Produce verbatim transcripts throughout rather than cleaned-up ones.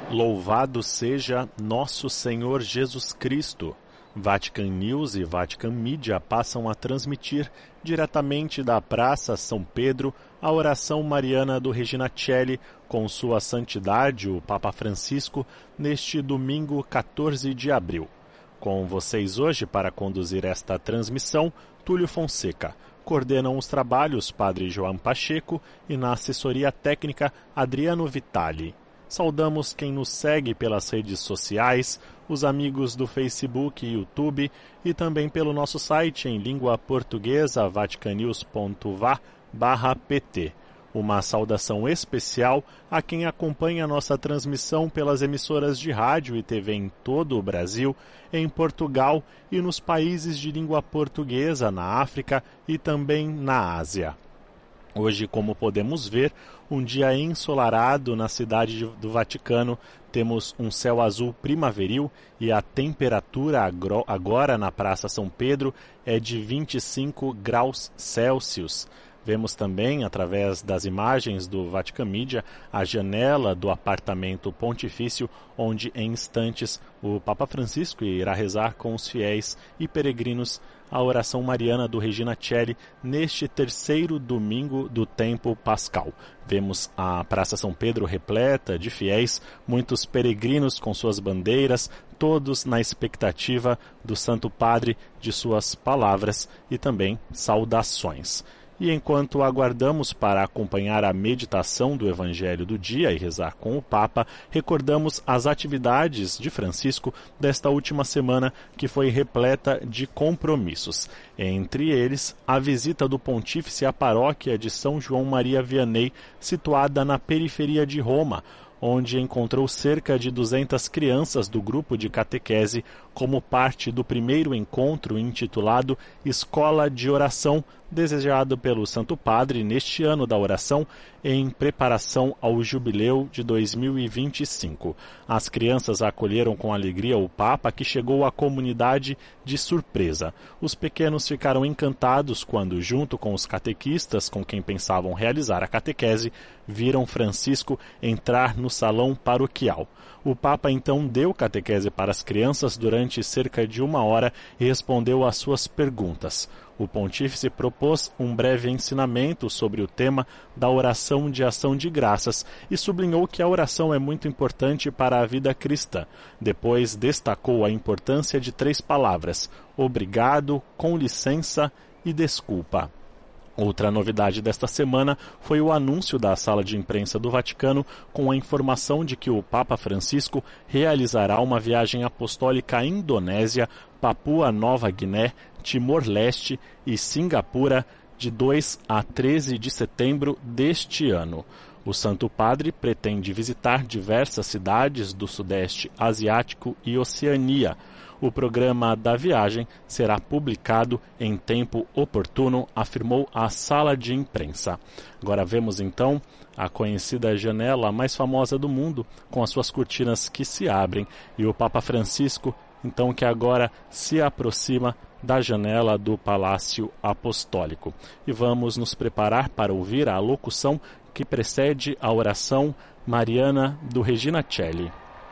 Louvado seja nosso Senhor Jesus Cristo. Vatican News e Vatican Media passam a transmitir diretamente da Praça São Pedro a oração mariana do Regina Coeli com Sua Santidade, o Papa Francisco, neste domingo quatorze de abril. Com vocês hoje para conduzir esta transmissão, Túlio Fonseca. Coordenam os trabalhos Padre João Pacheco e na assessoria técnica Adriano Vitali. Saudamos quem nos segue pelas redes sociais, os amigos do Facebook e YouTube e também pelo nosso site em língua portuguesa vaticanews ponto va barra pt. Uma saudação especial a quem acompanha nossa transmissão pelas emissoras de rádio e T V em todo o Brasil, em Portugal e nos países de língua portuguesa na África e também na Ásia. Hoje, como podemos ver, um dia ensolarado na cidade do Vaticano, temos um céu azul primaveril e a temperatura agora na Praça São Pedro é de vinte e cinco graus Celsius. Vemos também, através das imagens do Vatican Media, a janela do apartamento pontifício, onde em instantes o Papa Francisco irá rezar com os fiéis e peregrinos a oração mariana do Regina Coeli neste terceiro domingo do tempo pascal. Vemos a Praça São Pedro repleta de fiéis, muitos peregrinos com suas bandeiras, todos na expectativa do Santo Padre, de suas palavras e também saudações. E enquanto aguardamos para acompanhar a meditação do Evangelho do dia e rezar com o Papa, recordamos as atividades de Francisco desta última semana, que foi repleta de compromissos. Entre eles, a visita do Pontífice à paróquia de São João Maria Vianney, situada na periferia de Roma, onde encontrou cerca de duzentas crianças do grupo de catequese como parte do primeiro encontro intitulado Escola de Oração, desejado pelo Santo Padre neste ano da oração, em preparação ao jubileu de dois mil e vinte e cinco. As crianças acolheram com alegria o Papa, que chegou à comunidade de surpresa. Os pequenos ficaram encantados quando, junto com os catequistas com quem pensavam realizar a catequese, viram Francisco entrar no salão paroquial. O Papa então deu catequese para as crianças durante cerca de uma hora e respondeu às suas perguntas. O Pontífice propôs um breve ensinamento sobre o tema da oração de ação de graças e sublinhou que a oração é muito importante para a vida cristã. Depois destacou a importância de três palavras: obrigado, com licença e desculpa. Outra novidade desta semana foi o anúncio da sala de imprensa do Vaticano com a informação de que o Papa Francisco realizará uma viagem apostólica à Indonésia, Papua Nova Guiné, Timor-Leste e Singapura de dois a treze de setembro deste ano. O Santo Padre pretende visitar diversas cidades do Sudeste Asiático e Oceania. O programa da viagem será publicado em tempo oportuno, afirmou a sala de imprensa. Agora vemos então a conhecida janela mais famosa do mundo, com as suas cortinas que se abrem, e o Papa Francisco, então, que agora se aproxima da janela do Palácio Apostólico. E vamos nos preparar para ouvir a locução que precede a oração mariana do Regina Coeli.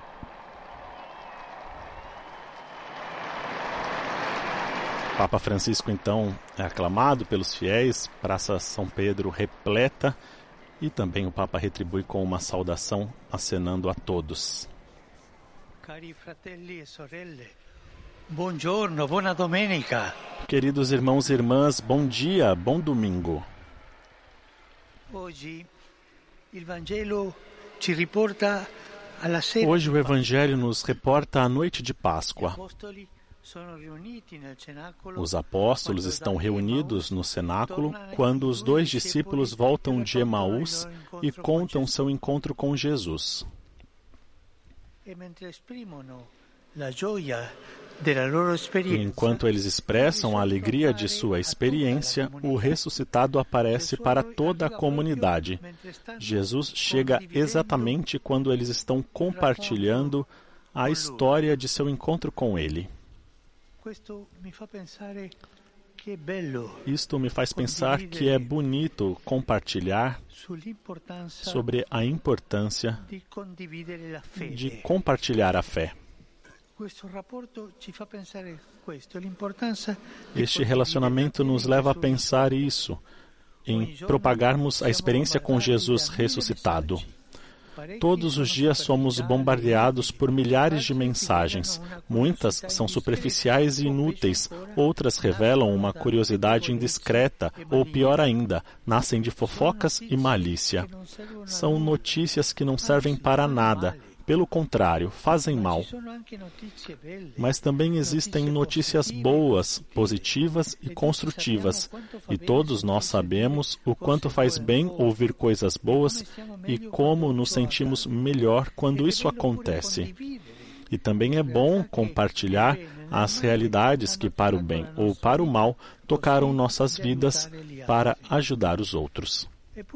Papa Francisco, então, é aclamado pelos fiéis, Praça São Pedro repleta, e também o Papa retribui com uma saudação acenando a todos. Cari fratelli e sorelle, buongiorno, buona domenica. Queridos irmãos e irmãs, bom dia, bom domingo. Hoje, il Vangelo ci riporta alla sera. Hoje o Evangelho nos reporta a noite de Páscoa. Os apóstolos estão reunidos no cenáculo quando os dois discípulos voltam de Emaús e contam seu encontro com Jesus. E enquanto eles expressam a alegria de sua experiência, o ressuscitado aparece para toda a comunidade. Jesus chega exatamente quando eles estão compartilhando a história de seu encontro com ele. Isto me faz pensar que é bonito compartilhar sobre a importância de compartilhar a fé. Este relacionamento nos leva a pensar isso, em propagarmos a experiência com Jesus ressuscitado. Todos os dias somos bombardeados por milhares de mensagens. Muitas são superficiais e inúteis, outras revelam uma curiosidade indiscreta, ou pior ainda, nascem de fofocas e malícia. São notícias que não servem para nada. Pelo contrário, fazem mal. Mas também existem notícias boas, positivas e construtivas. E todos nós sabemos o quanto faz bem ouvir coisas boas e como nos sentimos melhor quando isso acontece. E também é bom compartilhar as realidades que, para o bem ou para o mal, tocaram nossas vidas para ajudar os outros.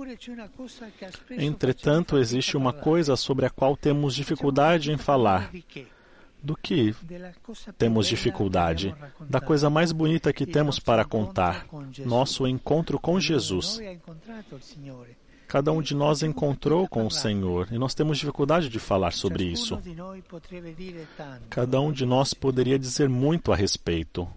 Entretanto, existe uma coisa sobre a qual temos dificuldade em falar. Do que temos dificuldade? Da coisa mais bonita que temos para contar, nosso encontro com Jesus. Cada um de nós encontrou com o Senhor e nós temos dificuldade de falar sobre isso. Cada um de nós poderia dizer muito a respeito.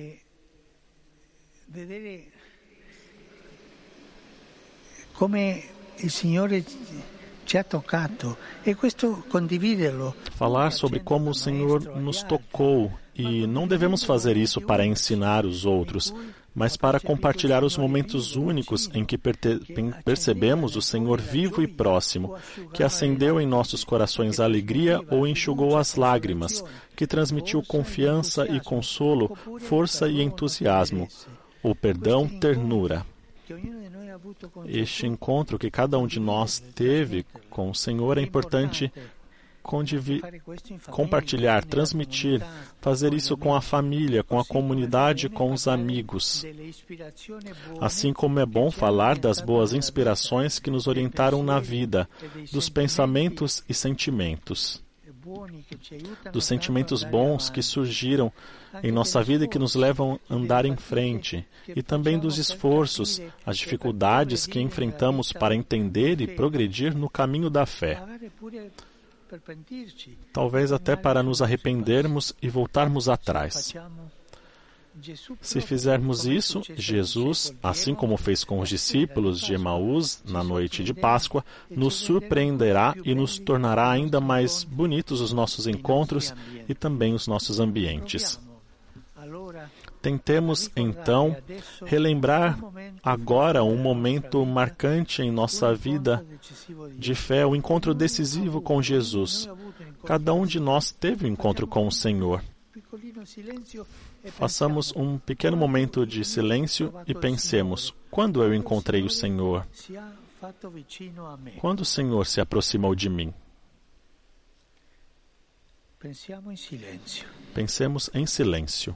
Como o Senhor ci ha toccato e questo condividerlo. Falar sobre como o Senhor nos tocou, e não devemos fazer isso para ensinar os outros, mas para compartilhar os momentos únicos em que percebemos o Senhor vivo e próximo, que acendeu em nossos corações a alegria ou enxugou as lágrimas, que transmitiu confiança e consolo, força e entusiasmo, o perdão, ternura. Este encontro que cada um de nós teve com o Senhor é importante compartilhar, transmitir, fazer isso com a família, com a comunidade, com os amigos. Assim como é bom falar das boas inspirações que nos orientaram na vida, dos pensamentos e sentimentos. Dos sentimentos bons que surgiram em nossa vida e que nos levam a andar em frente, e também dos esforços, as dificuldades que enfrentamos para entender e progredir no caminho da fé. Talvez até para nos arrependermos e voltarmos atrás. Se fizermos isso, Jesus, assim como fez com os discípulos de Emaús na noite de Páscoa, nos surpreenderá e nos tornará ainda mais bonitos os nossos encontros e também os nossos ambientes. Tentemos, então, relembrar agora um momento marcante em nossa vida de fé, o encontro decisivo com Jesus. Cada um de nós teve um encontro com o Senhor. Façamos um pequeno momento de silêncio e pensemos: quando eu encontrei o Senhor? Quando o Senhor se aproximou de mim? Pensemos em silêncio.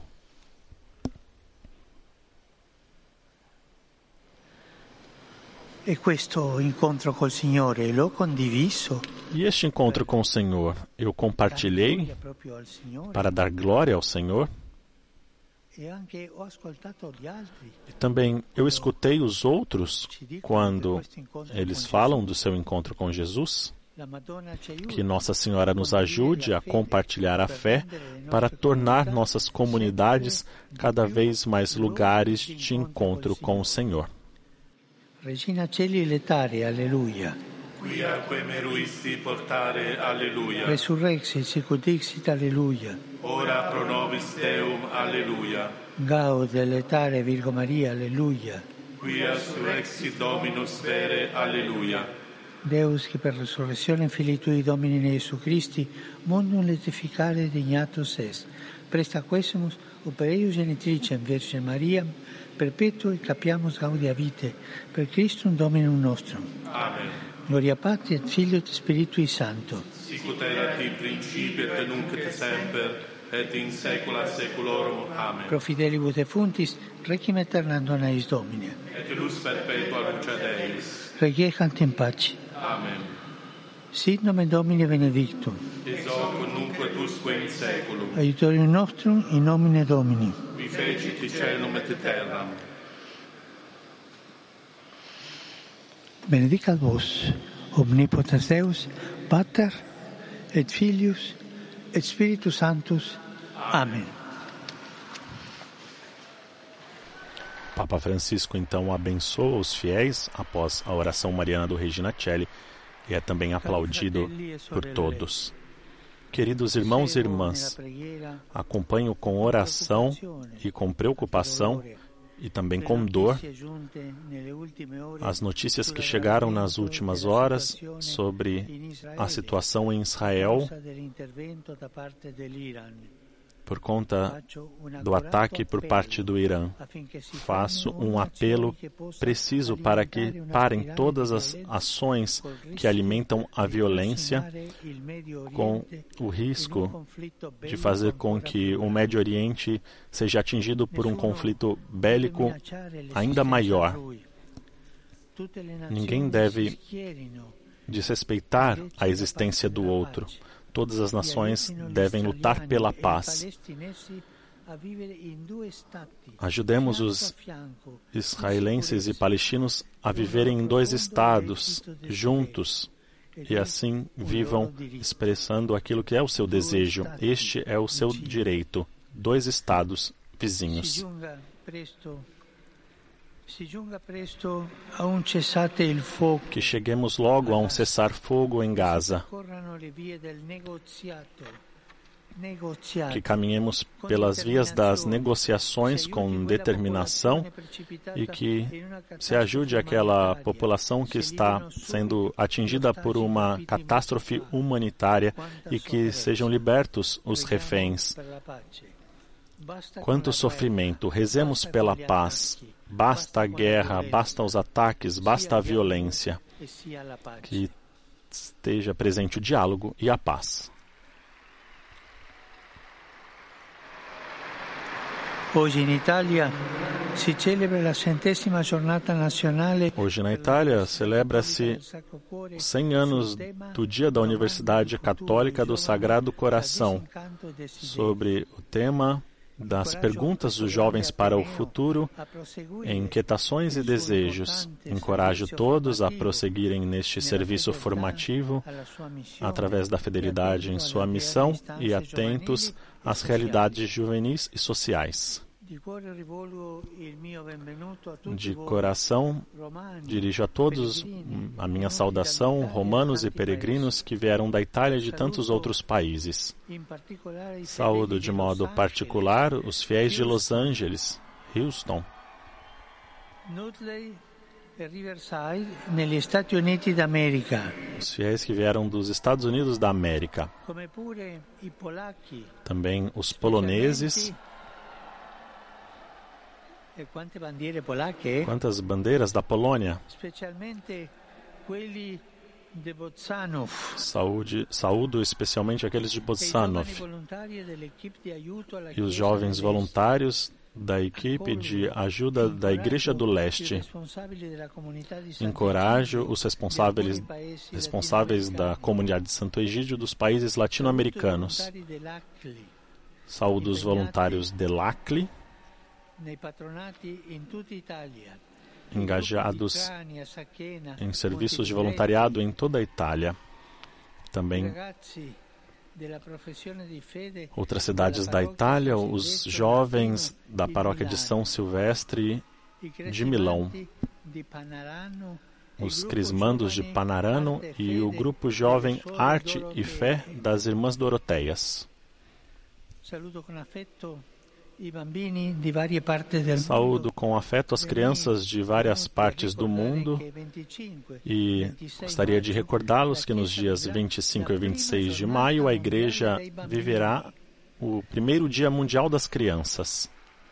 E questo incontro col Signore l'ho condiviso? E este encontro com o Senhor, eu compartilhei para dar glória ao Senhor? E também eu escutei os outros quando eles falam do seu encontro com Jesus? Que Nossa Senhora nos ajude a compartilhar a fé para tornar nossas comunidades cada vez mais lugares de encontro com o Senhor. Regina Celi letare, alleluia. Quiaque meruisti portare, alleluia. Resurrexit sicut dixit, alleluia. Ora pro nobis Deum, alleluia. Gaude letare, Virgo Maria, alleluia. Quia surrexit Dominus vere, alleluia. Deus, che per resurrezione Filii Tui Domini Iesu Christi, mundum letificare dignatus est. Presta quesumus, per eius genitricem Virgine Maria, perpetuo capiamus gaudia vitae, per Christum Dominum nostrum. Amen. Gloria Patri et Filio et Spiritui Sancto. Sicut erat in principio et nunc et semper, et in saecula saeculorum. Amen. Pro fidelibus defuntis, requiem aeternam dona eis Domine. Et lux perpetua luce Deis. Requiescant in pace. Amen. Sit nomen Domini benedictum. Ex hoc nunc et usque in seculum. Aiutorium nostrum in nomine Domini. Vi fecit caelum et terram. Benedicat vos, omnipotens Deus, Pater et Filius et Spiritus Sanctus. Amém. Papa Francisco, então, abençoa os fiéis após a oração mariana do Regina Coeli e é também aplaudido por todos. Queridos irmãos e irmãs, acompanho com oração e com preocupação e também com dor as notícias que chegaram nas últimas horas sobre a situação em Israel por conta do ataque por parte do Irã. Faço um apelo preciso para que parem todas as ações que alimentam a violência, com o risco de fazer com que o Médio Oriente seja atingido por um conflito bélico ainda maior. Ninguém deve desrespeitar a existência do outro. Todas as nações devem lutar pela paz. Ajudemos os israelenses e palestinos a viverem em dois estados, juntos, e assim vivam expressando aquilo que é o seu desejo. Este é o seu direito. Dois estados vizinhos. Que cheguemos logo a um cessar-fogo em Gaza. Que caminhemos pelas vias das negociações com determinação e que se ajude aquela população que está sendo atingida por uma catástrofe humanitária e que sejam libertos os reféns. Quanto sofrimento, rezemos pela paz. Basta a guerra, basta os ataques, basta a violência. Que esteja presente o diálogo e a paz. Hoje na Itália se celebra a centésima jornada nacional. Hoje na Itália celebra-se cem anos do Dia da Universidade Católica do Sagrado Coração, sobre o tema das perguntas dos jovens para o futuro, inquietações e desejos. Encorajo todos a prosseguirem neste serviço formativo através da fidelidade em sua missão e atentos às realidades juvenis e sociais. De coração, dirijo a todos a minha saudação, romanos e peregrinos que vieram da Itália e de tantos outros países. Saúdo de modo particular os fiéis de Los Angeles, Houston, os fiéis que vieram dos Estados Unidos da América, também os poloneses. Quantas bandeiras da Polônia? Saúde, saúdo especialmente aqueles de Botsanov e os jovens voluntários da equipe de ajuda da Igreja do Leste. Encorajo os responsáveis, responsáveis da comunidade de Santo Egídio dos países latino-americanos. Saúdo os voluntários de L'Aquila, engajados em serviços de voluntariado em toda a Itália. Também outras cidades da Itália, os jovens da paróquia de São Silvestre de Milão, os crismandos de Panarano e o grupo jovem Arte e Fé das Irmãs Doroteias. Saúdo com afeto as crianças de várias partes do mundo e gostaria de recordá-los que nos dias vinte e cinco e vinte e seis de maio a Igreja viverá o primeiro Dia Mundial das Crianças.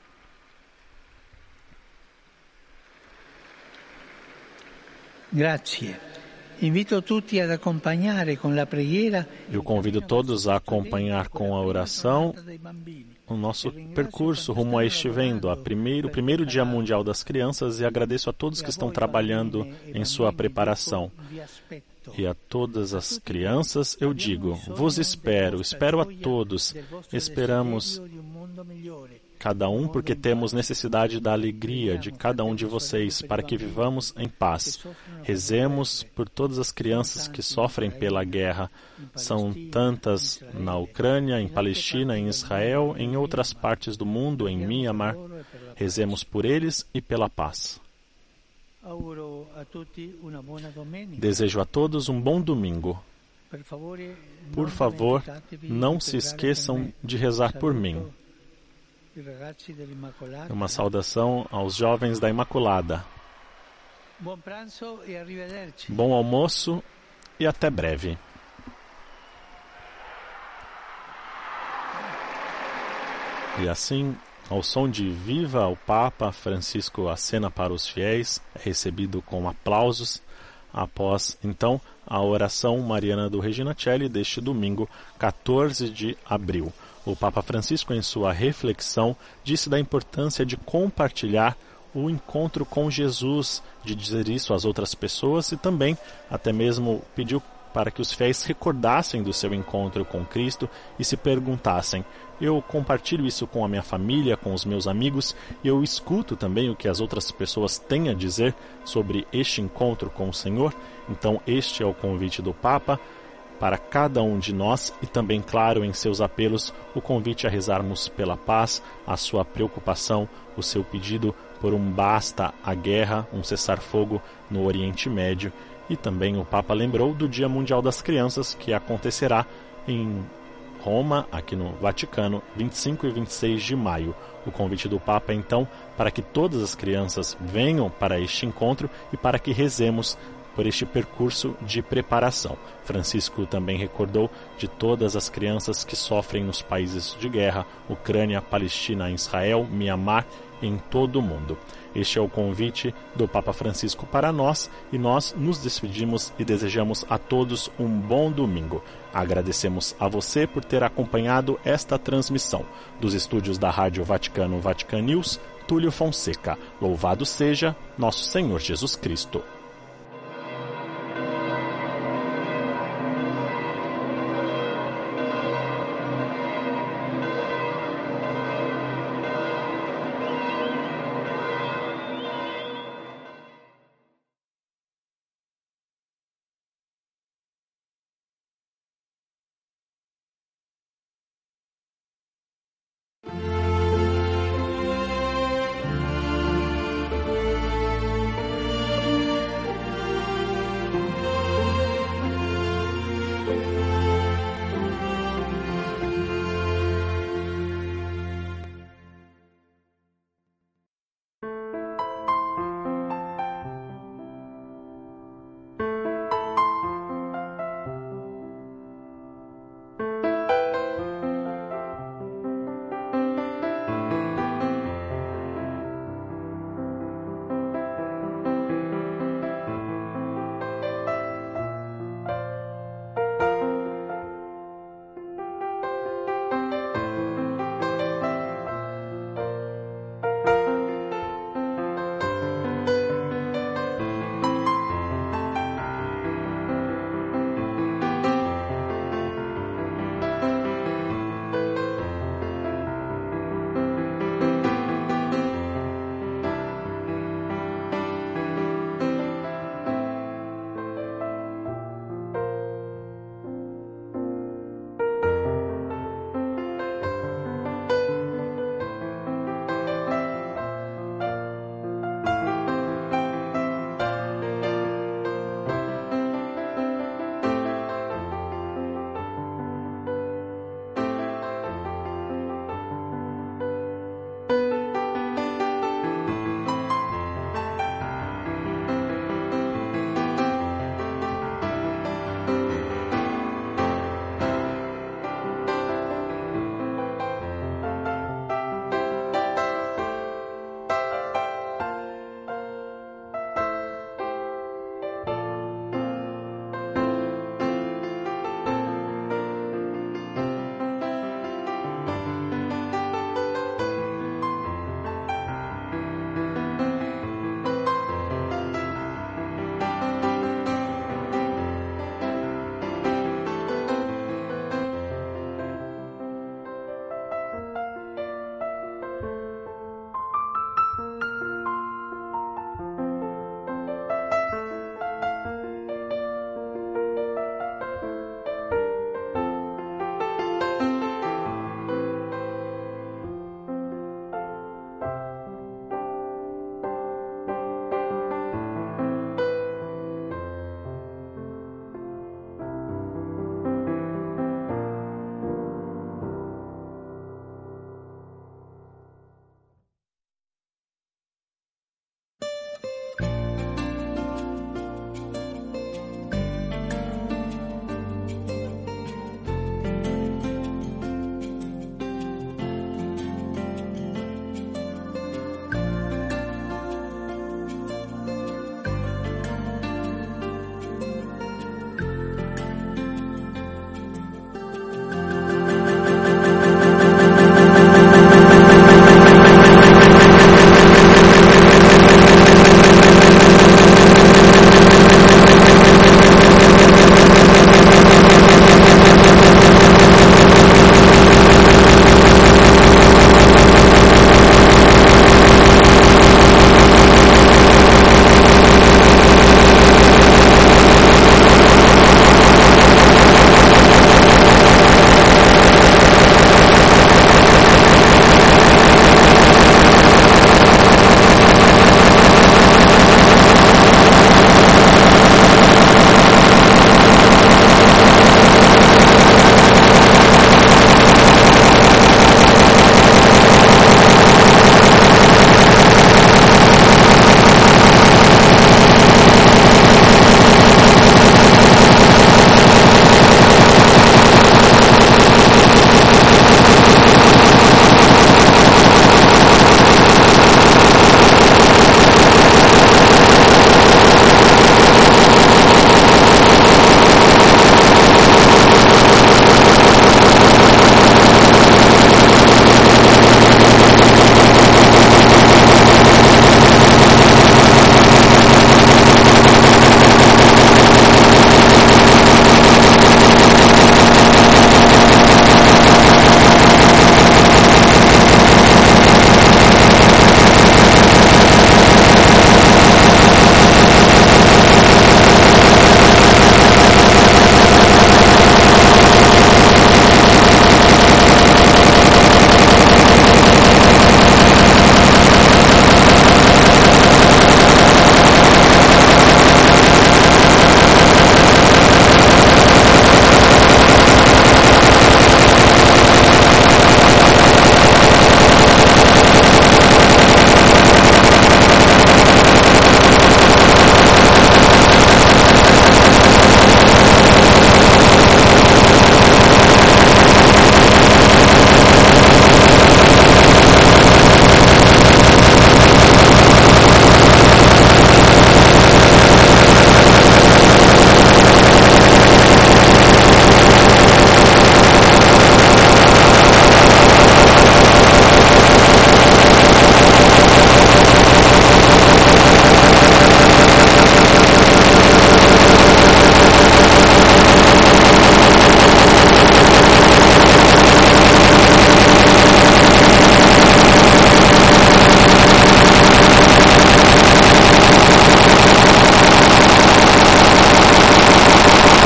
Grazie. Invito tutti ad accompagnare con la preghiera. Eu convido todos a acompanhar com a oração o nosso percurso rumo a este vendo, a primeiro, o primeiro Dia Mundial das Crianças, e agradeço a todos que estão trabalhando em sua preparação. E a todas as crianças eu digo, vos espero, espero a todos, esperamos cada um porque temos necessidade da alegria de cada um de vocês para que vivamos em paz. Rezemos por todas as crianças que sofrem pela guerra. São tantas na Ucrânia, em Palestina, em Israel, em outras partes do mundo, em Myanmar. Rezemos por eles e pela paz. Desejo a todos um bom domingo. Por favor, não se esqueçam de rezar por mim. Uma saudação aos jovens da Imaculada. Bom almoço e até breve. E assim, ao som de Viva o Papa, Francisco acena para os fiéis, é recebido com aplausos, após, então, a oração mariana do Regina Coeli deste domingo, quatorze de abril. O Papa Francisco, em sua reflexão, disse da importância de compartilhar o encontro com Jesus, de dizer isso às outras pessoas e também, até mesmo, pediu para que os fiéis recordassem do seu encontro com Cristo e se perguntassem: eu compartilho isso com a minha família, com os meus amigos, e eu escuto também o que as outras pessoas têm a dizer sobre este encontro com o Senhor? Então este é o convite do Papa para cada um de nós e também, claro, em seus apelos, o convite a rezarmos pela paz, a sua preocupação, o seu pedido por um basta à guerra, um cessar-fogo no Oriente Médio. E também o Papa lembrou do Dia Mundial das Crianças, que acontecerá em Roma, aqui no Vaticano, vinte e cinco e vinte e seis de maio. O convite do Papa, então, para que todas as crianças venham para este encontro e para que rezemos por este percurso de preparação. Francisco também recordou de todas as crianças que sofrem nos países de guerra, Ucrânia, Palestina, Israel, Myanmar e em todo o mundo. Este é o convite do Papa Francisco para nós e nós nos despedimos e desejamos a todos um bom domingo. Agradecemos a você por ter acompanhado esta transmissão. Dos estúdios da Rádio Vaticano Vatican News, Túlio Fonseca. Louvado seja nosso Senhor Jesus Cristo.